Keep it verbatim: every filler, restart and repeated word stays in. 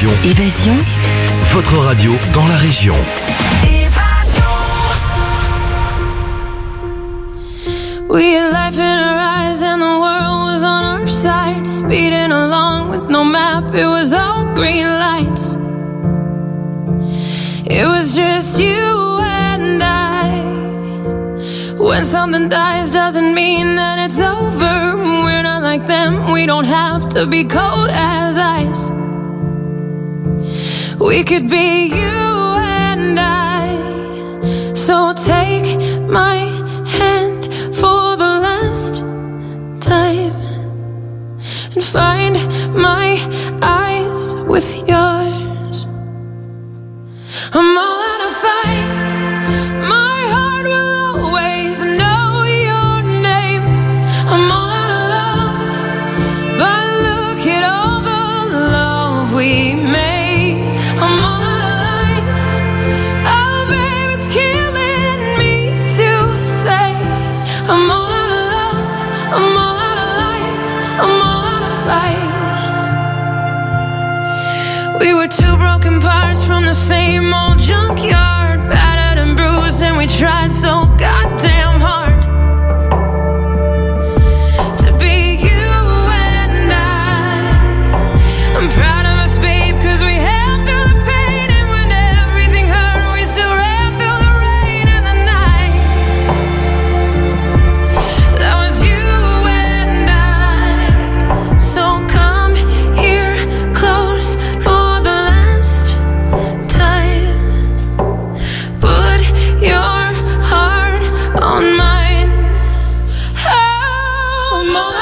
Évasion. Évasion. Votre radio dans la région. We had life in our eyes and the world was on our side. Speeding along with no map, it was all green lights. It was just you and I. When something dies doesn't mean that it's over. We're not like them, we don't have to be cold as ice. We could be you and I. So take my hand for the last time and find my eyes with yours. I'm all out of fight. My heart will always know your name. I'm all out of love, but look at all the love we made. I'm all out of life. Oh, babe, it's killing me to say. I'm all out of love. I'm all out of life. I'm all out of fight. We were two broken parts from the same old junkyard, battered and bruised, and we tried so goddamn hard